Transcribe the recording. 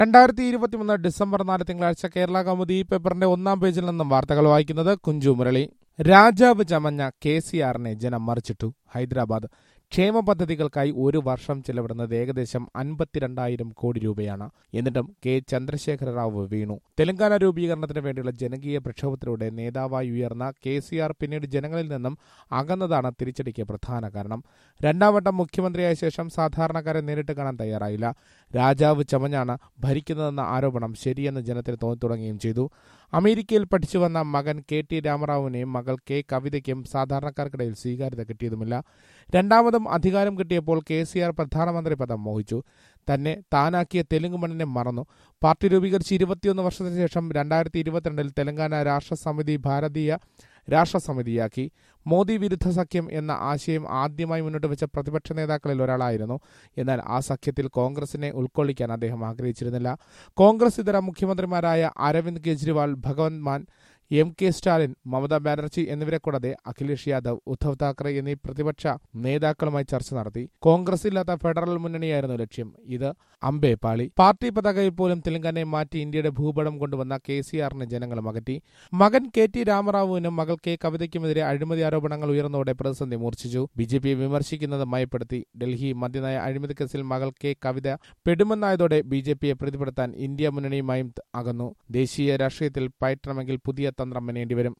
2023 December 4 തിങ്കളാഴ്ച കേരള കൗമുദി പേപ്പറിന്റെ ഒന്നാം പേജിൽ നിന്നും വാർത്തകൾ വായിക്കുന്നത് കുഞ്ചു മുരളി. രാജാവ് ചമഞ്ഞ KCRനെ ജനം മറിച്ചിട്ടു. ഹൈദരാബാദ് ക്ഷേമ പദ്ധതികൾക്കായി ഒരു വർഷം ചെലവിടുന്നത് ഏകദേശം 52,000 കോടി രൂപയാണ്. എന്നിട്ടും ചന്ദ്രശേഖര റാവു വീണു. തെലങ്കാന രൂപീകരണത്തിന് വേണ്ടിയുള്ള ജനകീയ പ്രക്ഷോഭത്തിലൂടെ നേതാവായി ഉയർന്ന KCR പിന്നീട് ജനങ്ങളിൽ നിന്നും അകന്നതാണ് തിരിച്ചടിക്ക് പ്രധാന കാരണം. രണ്ടാം വട്ടം മുഖ്യമന്ത്രിയായ ശേഷം സാധാരണക്കാരെ നേരിട്ട് കാണാൻ തയ്യാറായില്ല. രാജാവ് ചമഞ്ഞാണ് ഭരിക്കുന്നതെന്ന ആരോപണം ശരിയെന്ന് ജനത്തിന് തോന്നിത്തുടങ്ങുകയും ചെയ്തു. അമേരിക്കയിൽ പഠിച്ചു വന്ന മകൻ KT രാമറാവുവിനെയും മകൾ കവിതയ്ക്കും സാധാരണക്കാർക്കിടയിൽ സ്വീകാര്യത കിട്ടിയതുമില്ല. രണ്ടാമതും അധികാരം കിട്ടിയപ്പോൾ KCR പ്രധാനമന്ത്രി പദം മോഹിച്ചു. തന്നെ താനാക്കിയ തെലുങ്ക് മണ്ണിനെ മറന്നു. പാർട്ടി രൂപീകരിച്ച് 21 വർഷത്തിന് ശേഷം 2022 തെലങ്കാന രാഷ്ട്രസമിതി ഭാരതീയ രാഷ്ട്രസമിതിയാക്കി. മോദി വിരുദ്ധ സഖ്യം എന്ന ആശയം ആദ്യമായി മുന്നോട്ട് വെച്ച പ്രതിപക്ഷ നേതാക്കളിൽ ഒരാളായിരുന്നു. എന്നാൽ ആ സഖ്യത്തിൽ കോൺഗ്രസിനെ ഉൾക്കൊള്ളിക്കാൻ അദ്ദേഹം ആഗ്രഹിച്ചിരുന്നില്ല. കോൺഗ്രസ് ഇതര മുഖ്യമന്ത്രിമാരായ അരവിന്ദ് കെജ്രിവാൾ, ഭഗവന്ത് മാൻ, MK സ്റ്റാലിൻ, മമതാ ബാനർജി എന്നിവരെ കൂടാതെ അഖിലേഷ് യാദവ്, ഉദ്ധവ് താക്കറെ എന്നീ പ്രതിപക്ഷ നേതാക്കളുമായി ചർച്ച നടത്തി. കോൺഗ്രസ് ഇല്ലാത്ത ഫെഡറൽ മുന്നണിയായിരുന്നു ലക്ഷ്യം. ഇത് അമ്പേ പാളി. പാർട്ടി പതാകയിൽ പോലും തെലങ്കാനയെ മാറ്റി ഇന്ത്യയുടെ ഭൂപടം കൊണ്ടുവന്ന KCRനെ ജനങ്ങളും അകറ്റി. മകൻ KT രാമറാവുവിനും മകൾ കവിതയ്ക്കുമെതിരെ അഴിമതി ആരോപണങ്ങൾ ഉയർന്നതോടെ പ്രതിസന്ധി മൂർച്ഛിച്ചു. BJP വിമർശിക്കുന്നത് മയപ്പെടുത്തി. ഡൽഹി മദ്യനയ അഴിമതി കേസിൽ മകൾ കവിത പെടുമെന്നായതോടെ BJPയെ പ്രതിപ്പെടുത്താൻ ഇന്ത്യ മുന്നണിയുമായും അകന്നു. ദേശീയ രാഷ്ട്രീയത്തിൽ പയറ്റണമെങ്കിൽ പുതിയ തന്ത്രം മെനയേണ്ടിവരും.